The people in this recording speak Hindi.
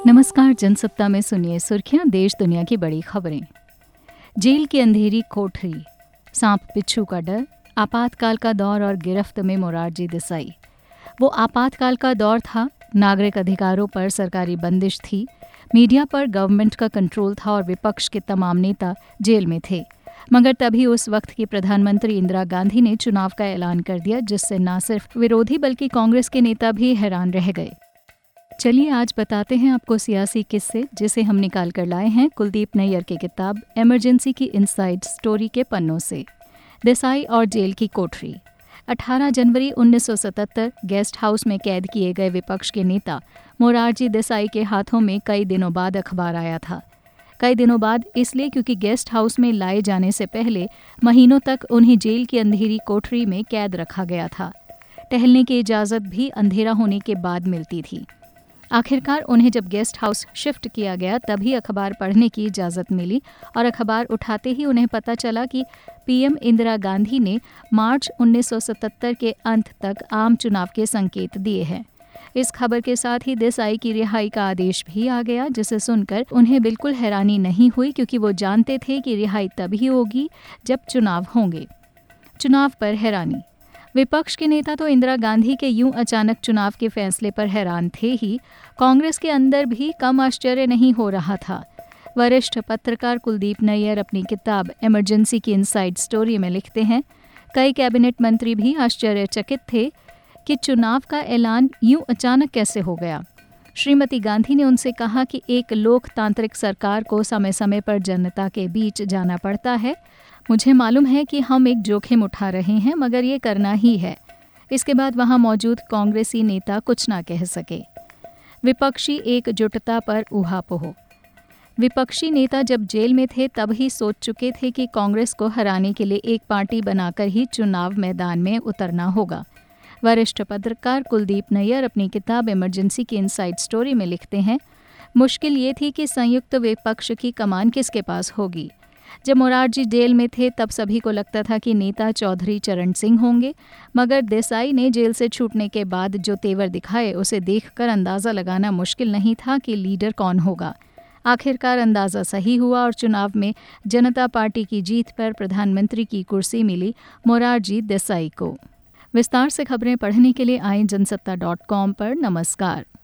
नमस्कार। जनसत्ता में सुनिए सुर्खियां, देश दुनिया की बड़ी खबरें। जेल की अंधेरी कोठरी, सांप बिच्छू का डर, आपातकाल का दौर और गिरफ्त में मोरारजी देसाई। वो आपातकाल का दौर था, नागरिक अधिकारों पर सरकारी बंदिश थी, मीडिया पर गवर्नमेंट का कंट्रोल था और विपक्ष के तमाम नेता जेल में थे। मगर तभी उस वक्त की प्रधानमंत्री इंदिरा गांधी ने चुनाव का ऐलान कर दिया, जिससे न सिर्फ विरोधी बल्कि कांग्रेस के नेता भी हैरान रह गए। चलिए आज बताते हैं आपको सियासी किस्से, जिसे हम निकाल कर लाए हैं कुलदीप नैयर की किताब इमरजेंसी की इनसाइड स्टोरी के पन्नों से। देसाई और जेल की कोठरी। 18 जनवरी 1977 गेस्ट हाउस में कैद किए गए विपक्ष के नेता मोरारजी देसाई के हाथों में कई दिनों बाद अखबार आया था। कई दिनों बाद इसलिए क्योंकि गेस्ट हाउस में लाए जाने से पहले महीनों तक उन्हें जेल की अंधेरी कोठरी में कैद रखा गया था। टहलने की इजाज़त भी अंधेरा होने के बाद मिलती थी। आखिरकार उन्हें जब गेस्ट हाउस शिफ्ट किया गया तभी अखबार पढ़ने की इजाज़त मिली और अखबार उठाते ही उन्हें पता चला कि पीएम इंदिरा गांधी ने मार्च 1977 के अंत तक आम चुनाव के संकेत दिए हैं। इस खबर के साथ ही देसाई की रिहाई का आदेश भी आ गया, जिसे सुनकर उन्हें बिल्कुल हैरानी नहीं हुई, क्योंकि वो जानते थे कि रिहाई तभी होगी जब चुनाव होंगे। चुनाव पर हैरानी। विपक्ष के नेता तो इंदिरा गांधी के यूं अचानक चुनाव के फैसले पर हैरान थे ही, कांग्रेस के अंदर भी कम आश्चर्य नहीं हो रहा था। वरिष्ठ पत्रकार कुलदीप नैयर अपनी किताब इमरजेंसी की इनसाइड स्टोरी में लिखते हैं, कई कैबिनेट मंत्री भी आश्चर्यचकित थे कि चुनाव का ऐलान यूं अचानक कैसे हो गया। श्रीमती गांधी ने उनसे कहा कि एक लोकतांत्रिक सरकार को समय समय पर जनता के बीच जाना पड़ता है। मुझे मालूम है कि हम एक जोखिम उठा रहे हैं, मगर ये करना ही है। इसके बाद वहां मौजूद कांग्रेसी नेता कुछ ना कह सके। विपक्षी एकजुटता पर ऊहापोह। विपक्षी नेता जब जेल में थे तब ही सोच चुके थे कि कांग्रेस को हराने के लिए एक पार्टी बनाकर ही चुनाव मैदान में उतरना होगा। वरिष्ठ पत्रकार कुलदीप नैयर अपनी किताब इमरजेंसी की इनसाइड स्टोरी में लिखते हैं, मुश्किल ये थी कि संयुक्त विपक्ष की कमान किसके पास होगी। जब मोरारजी जेल में थे तब सभी को लगता था कि नेता चौधरी चरण सिंह होंगे, मगर देसाई ने जेल से छूटने के बाद जो तेवर दिखाए उसे देखकर अंदाज़ा लगाना मुश्किल नहीं था कि लीडर कौन होगा। आखिरकार अंदाज़ा सही हुआ और चुनाव में जनता पार्टी की जीत पर प्रधानमंत्री की कुर्सी मिली मोरारजी देसाई को। विस्तार से खबरें पढ़ने के लिए आएं जनसत्ता.com पर। नमस्कार।